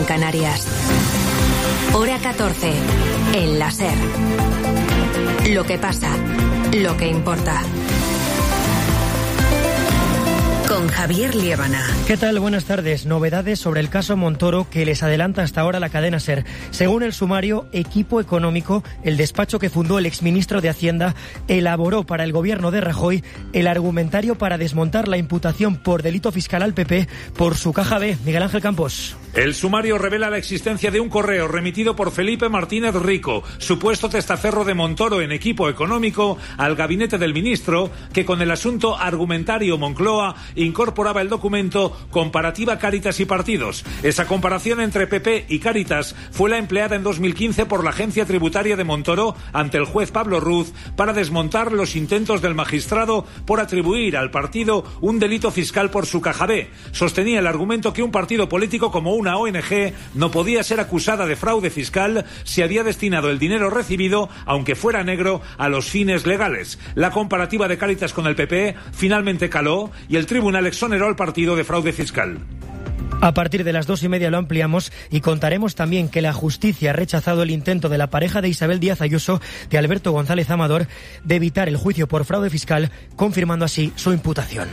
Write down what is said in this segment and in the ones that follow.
en Canarias. Hora 14, en la SER. Lo que pasa, lo que importa. Con Javier Liébana. ¿Qué tal? Buenas tardes. Novedades sobre el caso Montoro que les adelanta hasta ahora la cadena SER. Según el sumario Equipo Económico, el despacho que fundó el exministro de Hacienda elaboró para el gobierno de Rajoy el argumentario para desmontar la imputación por delito fiscal al PP por su caja B. Miguel Ángel Campos. El sumario revela la existencia de un correo remitido por Felipe Martínez Rico, supuesto testaferro de Montoro en Equipo Económico, al gabinete del ministro, que con el asunto argumentario Moncloa incorporaba el documento Comparativa Cáritas y Partidos. Esa comparación entre PP y Cáritas fue la empleada en 2015 por la agencia tributaria de Montoro ante el juez Pablo Ruz para desmontar los intentos del magistrado por atribuir al partido un delito fiscal por su caja B. Sostenía el argumento que un partido político como una ONG no podía ser acusada de fraude fiscal si había destinado el dinero recibido, aunque fuera negro, a los fines legales. La comparativa de Cáritas con el PP finalmente caló y el tribunal exoneró al partido de fraude fiscal. A partir de las 2:30 lo ampliamos y contaremos también que la justicia ha rechazado el intento de la pareja de Isabel Díaz Ayuso, de Alberto González Amador, de evitar el juicio por fraude fiscal, confirmando así su imputación.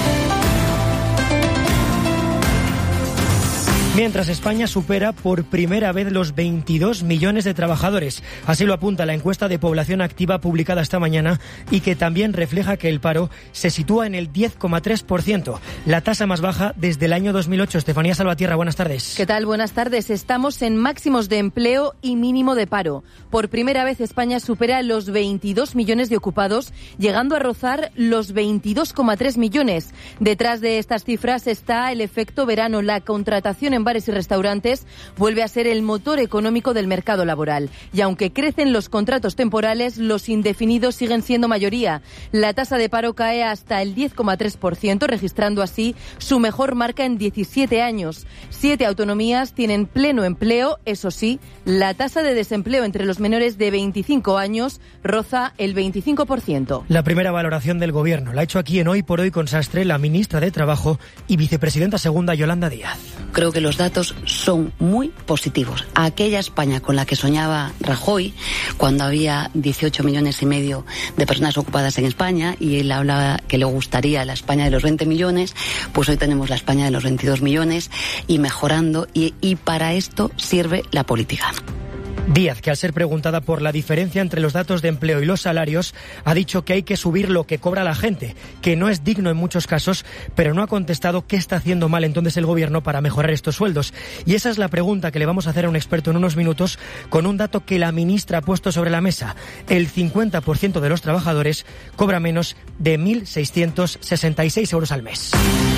Mientras España supera por primera vez los 22 millones de trabajadores. Así lo apunta la encuesta de población activa publicada esta mañana y que también refleja que el paro se sitúa en el 10,3%, la tasa más baja desde el año 2008. Estefanía Salvatierra, buenas tardes. ¿Qué tal? Buenas tardes. Estamos en máximos de empleo y mínimo de paro. Por primera vez España supera los 22 millones de ocupados, llegando a rozar los 22,3 millones. Detrás de estas cifras está el efecto verano. La contratación en bares y restaurantes vuelve a ser el motor económico del mercado laboral. Y aunque crecen los contratos temporales, los indefinidos siguen siendo mayoría. La tasa de paro cae hasta el 10,3%, registrando así su mejor marca en 17 años. 7 autonomías tienen pleno empleo. Eso sí, la tasa de desempleo entre los menores de 25 años roza el 25%. La primera valoración del Gobierno la ha hecho aquí en Hoy por Hoy con Sastre la ministra de Trabajo y vicepresidenta segunda Yolanda Díaz. Creo que los datos son muy positivos. Aquella España con la que soñaba Rajoy, cuando había 18 millones y medio de personas ocupadas en España, y él hablaba que le gustaría la España de los 20 millones, pues hoy tenemos la España de los 22 millones y mejorando, y para esto sirve la política. Díaz, que al ser preguntada por la diferencia entre los datos de empleo y los salarios, ha dicho que hay que subir lo que cobra la gente, que no es digno en muchos casos, pero no ha contestado qué está haciendo mal entonces el Gobierno para mejorar estos sueldos. Y esa es la pregunta que le vamos a hacer a un experto en unos minutos, con un dato que la ministra ha puesto sobre la mesa. El 50% de los trabajadores cobra menos de 1.666 euros al mes.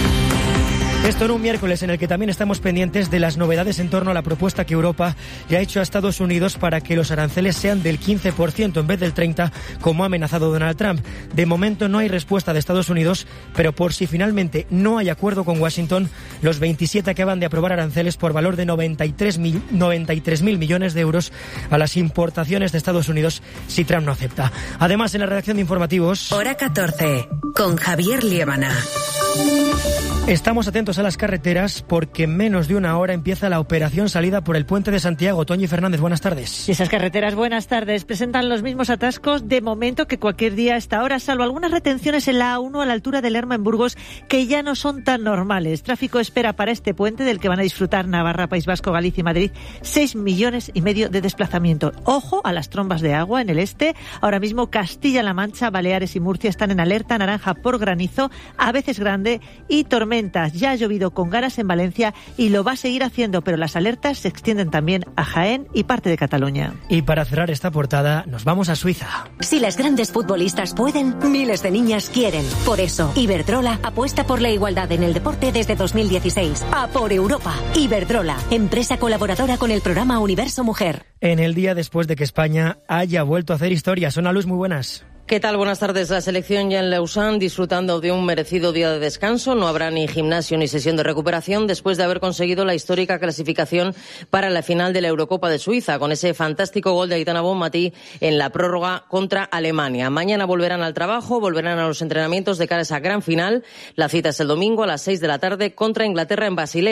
Esto en un miércoles en el que también estamos pendientes de las novedades en torno a la propuesta que Europa le ha hecho a Estados Unidos para que los aranceles sean del 15% en vez del 30%, como ha amenazado Donald Trump. De momento no hay respuesta de Estados Unidos, pero por si finalmente no hay acuerdo con Washington, los 27 acaban de aprobar aranceles por valor de 93.000 millones de euros a las importaciones de Estados Unidos si Trump no acepta. Además, en la redacción de informativos... Hora 14, con Javier Liébana. Estamos atentos a las carreteras porque en menos de una hora empieza la operación salida por el puente de Santiago. Toñi Fernández, buenas tardes. Y esas carreteras, buenas tardes, presentan los mismos atascos de momento que cualquier día a esta hora, salvo algunas retenciones en la A1 a la altura de Lerma en Burgos, que ya no son tan normales. Tráfico espera para este puente, del que van a disfrutar Navarra, País Vasco, Galicia y Madrid, 6,5 millones de desplazamiento. Ojo a las trombas de agua en el este. Ahora mismo Castilla-La Mancha, Baleares y Murcia están en alerta naranja por granizo, a veces grande, y tormentas. Ya ha llovido con ganas en Valencia y lo va a seguir haciendo, pero las alertas se extienden también a Jaén y parte de Cataluña. Y para cerrar esta portada, nos vamos a Suiza. Si las grandes futbolistas pueden, miles de niñas quieren. Por eso, Iberdrola apuesta por la igualdad en el deporte desde 2016. ¡A por Europa! Iberdrola, empresa colaboradora con el programa Universo Mujer. En el día después de que España haya vuelto a hacer historia. Sona Luz, muy buenas. ¿Qué tal? Buenas tardes. La selección ya en Lausanne disfrutando de un merecido día de descanso. No habrá ni gimnasio ni sesión de recuperación después de haber conseguido la histórica clasificación para la final de la Eurocopa de Suiza con ese fantástico gol de Aitana Bonmatí en la prórroga contra Alemania. Mañana volverán al trabajo, volverán a los entrenamientos de cara a esa gran final. La cita es el domingo a las 6 de la tarde contra Inglaterra en Basilea.